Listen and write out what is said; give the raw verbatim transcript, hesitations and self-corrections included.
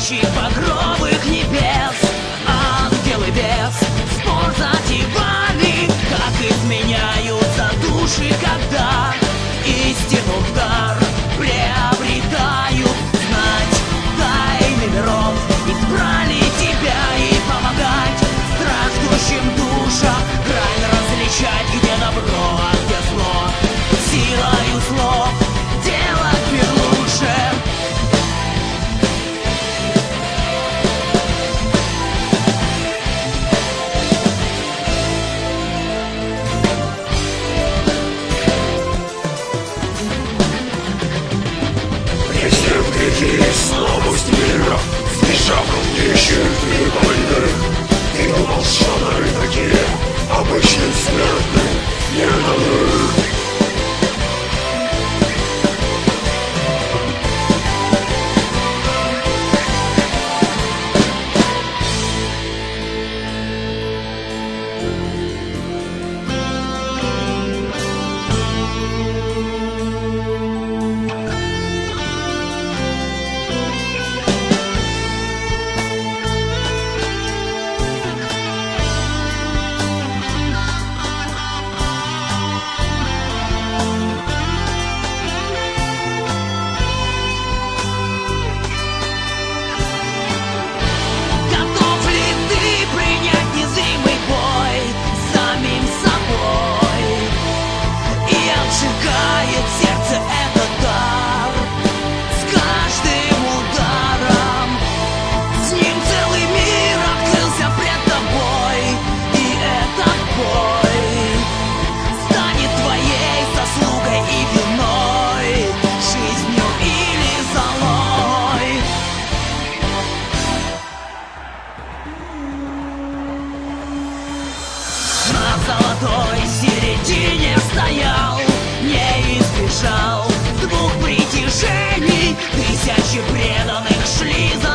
тысячи багровых небес. Ангелы без спор затевали, как изменяются души, когда истину в дар приобретают. Знать тайны миров избрали тебя и помогать страждущим душам правильно различать, где добро, а где зло. Силою слов делать мир лучше. Принеси в грехи слабость мира, смешав крупнейших и больных. Ты думал, что на рынке обычным смертным не даны. На золотой середине стоял, не избежал двух притяжений. Тысячи преданных шли за